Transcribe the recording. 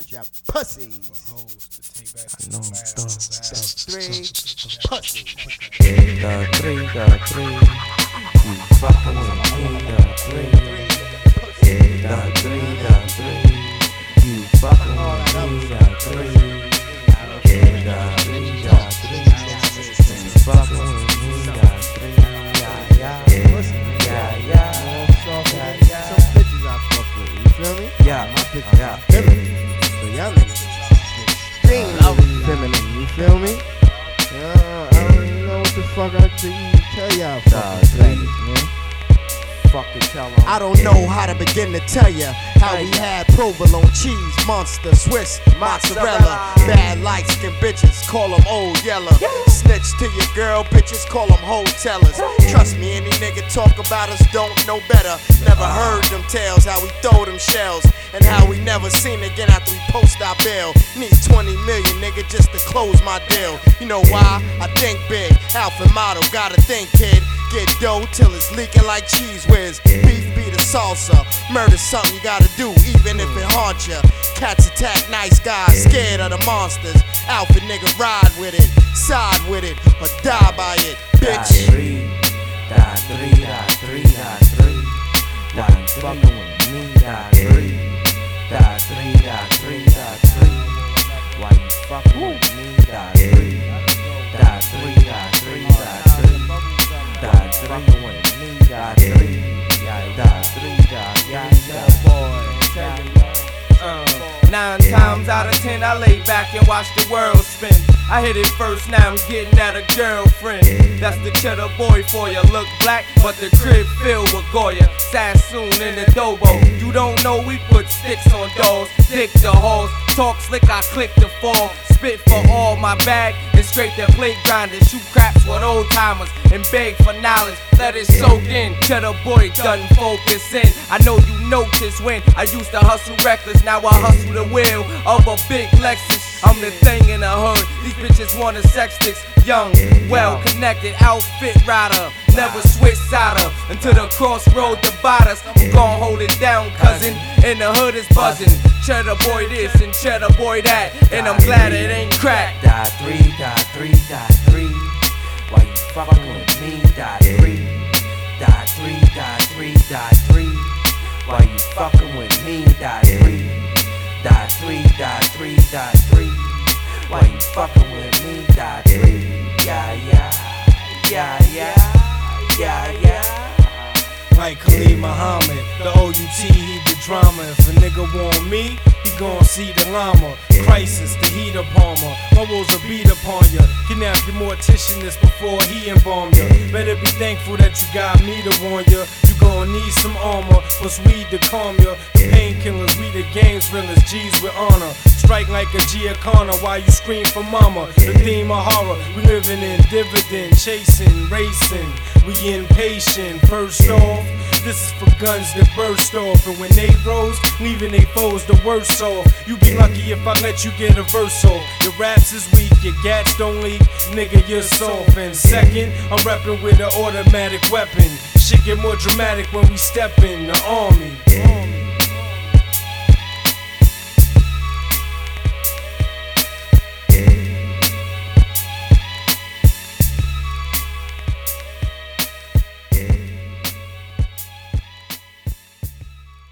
Your pussies. I know I'm Three pussies. the three. You fucking with me, the three. The three. You fucking with me, the three. The three. You fucking with me, the three. Yeah. Some bitches I fuck with, you feel me? Yeah. My bitches are feminine. So y'all niggas extremely feminine, you feel me? I don't even know what the fuck I can even tell y'all fucking faggots, man. Fucking tell 'em. I don't know how to begin to tell ya how we had provolone cheese, monster, Swiss, mozzarella. Bad light skin bitches, call them old yeller. Snitch to your girl, bitches, call them hotelers. Trust me, any nigga talk about us don't know better. Never heard them tales, how we throw them shells. And how we never seen again after we post our bail. Need 20 million, nigga, just to close my deal. You know why? I think big. Alpha model, gotta think, kid. Get dough till it's leaking like cheese whiz. Beef be the salsa. Murder something you gotta do, even if it haunts ya. Cats attack nice guys, scared of the monsters. Outfit nigga ride with it, side with it, or die by it, bitch. Die three. Why you fucking with me, die three. Die three. Why you fucking with me, die three. Die three. Fucking with me, die three. Boy, 9 times out of 10 I lay back and watch the world spin. I hit it first, now I'm getting at a girlfriend. That's the cheddar boy for ya. Look black, but the crib filled with Goya. Sassoon in the Dobo. You don't know we put sticks on doors. Dick the halls, talk slick, I click the fall. Spit for all my bag and scrape the plate grinders. Shoot craps with old timers and beg for knowledge. Let it soak in. Cheddar boy doesn't focus in. I know you noticed when I used to hustle reckless. Now I hustle the wheel of a big Lexus. I'm the thing in the hood. These bitches want a sex sticks. Young, well connected, outfit rider. Never switch sider until the crossroad divide us. I'm gon' hold it down, cousin. In the hood is buzzing. Cheddar boy this and cheddar boy that. And I'm glad it ain't crack. Die three. Why you fucking with me, die three. Die three. Why you fucking with me, die three. Die three. Why you fucking with me, die three. Yeah. Like Khalid Muhammad, the OUT, he the drama. If a nigga want me, he gon' see the llama. Crisis, the heat upon me. My wolves will beat upon ya. Kidnap your mortician this before he embalm ya. Better be thankful that you got me to warn ya. You gon' need some armor, plus weed to calm ya. The painkillers, we the game thrillers, G's with honor. Strike like a Giacana while you scream for mama. The theme of horror, we living in dividend, chasing, racing. We impatient, first off. This is for guns that burst off. And when they rose, leaving they foes the worst off. You be lucky if I let you get a verse off. Your raps is weak, your gats don't leak, nigga you're soft. And second, I'm reppin' with an automatic weapon. Shit get more dramatic when we step in the army.